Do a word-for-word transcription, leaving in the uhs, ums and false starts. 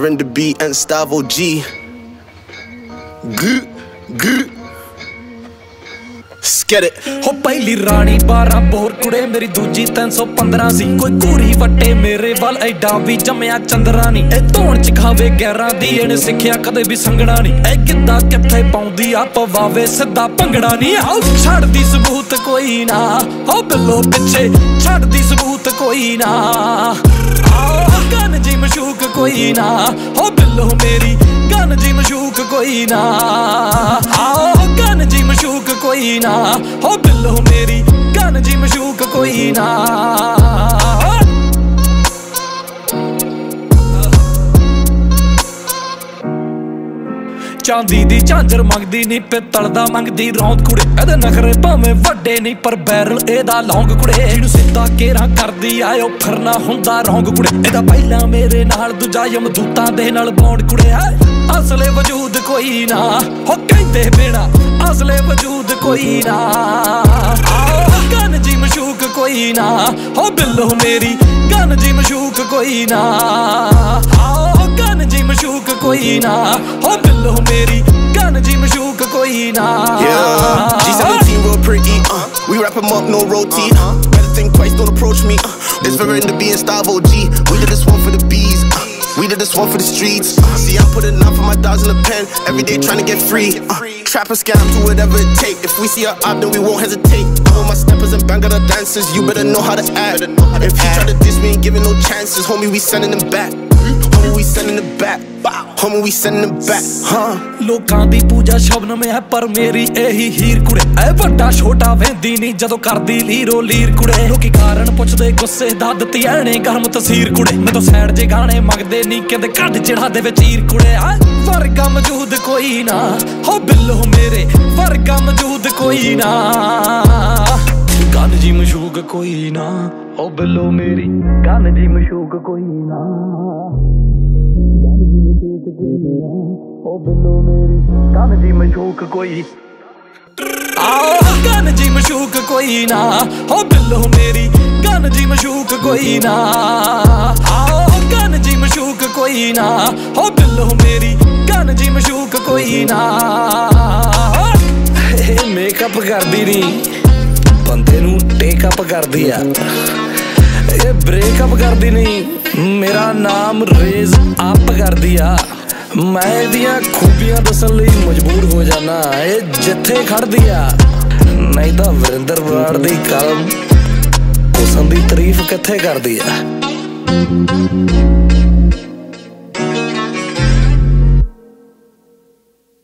Surrender B and Stavo G. Good, good. Get it. हो पहली रानी बारह बोर कुड़े मेरी दूजी तीन सौ पंद्रह सी कोई कूरी वट्टे मेरे वाल एडा भी जमया चंद्रा नी ए धोन च खावे ग्यारह दी इहने सिखिया कदे भी संगड़ा नी ए गिद्दा किथे पाउंदी आ पवावे सिद्धा भंगड़ा नी आओ छड़दी सबूत कोई ना हो बिल्लो पिछे छड़दी सबूत कोई ना आओ गन जी मशूक कोई ना हो बिल्लो मेरी गन जी मशूक कोई ना आओ गन जी मशूक कोई ना हो बिल्लो मेरी गन जी मशूक कोई ना चांदी दी झांझर मंगदी नी पित्तल दा मंगदी रौंद कुड़े एदे नखरे भावें वड्डे नी पर बैरल एदा लौंग कुड़े जिहनूं सिद्धा केरा करदी आयो फिरना हुंदा रौंग कुड़े एदा पहिला मेरे नाल दूजा यमदूतां दे नाल बौंड कुड़े असले वजूद कोई ना हो कहंदे बिना असले वजूद कोई ना आओ गन जी मशूक कोई ना हो बिल्लो मेरी गन जी मशूक कोई ना आओ गन जी मशूक कोई ना हो बिल्लो मेरी गन जी मशूक कोई ना Yeah, G seventeen real pretty, uh we wrap 'em up, no roti, uh better think twice, don't approach me, uh it's Surrender B and Stavo G. We did this one for the bees, uh we did this one for the streets, uh, see I put enough for my dogs in the pen every day trying to get free, uh, trap a scam, do whatever it take. If we see a op, then we won't hesitate. I want my steppers and bang the dancers, you better know how to act. If you try to diss, we ain't giving no chances, homie, we sending them back. Homie, we sending them back. Homie, we sending them back, huh? लोकां दी पूजा शबनम है पर मेरी एही हीर कुड़े ऐ वड्डा छोटा वेंदी नी जदों करदी लीरो लीर कुड़े लोकी कारण पुछदे गुस्से दा दित्ती ऐने गरम तसीर कुड़े मैं तो सैड जे गाने मंगदे नी कहंदे कद चढ़ा दे विच हीर कुड़े वर्गा मौजूद कोई ना हो बिल्लो मेरे वर्गा मौजूद कोई ना गन जी मशूक कोई ना हो बिल्लो मेरी गन जी मशूक कोई ना ओ बिल्लो मेरी गन जी मशूक कोई आओ गन जी मशूक कोई ना हो बिल्लो मेरी गन जी मशूक कोई ना आओ गन जी मशूक कोई ना हो बिल्लो मेरी गन जी मशूक कोई ना मेकअप करदी नी बंदे नू टेकअप करदी आ ए ब्रेकअप करदी नहीं मेरा नाम रेज अप करदी आ मैं इहदियां खूबियां दसन लई मजबूर हो जाना ए जिथे खड़दी आ नहीं तां वरिंदर बराड़ दी कलम हुसन दी तारीफ किथे करदी आ।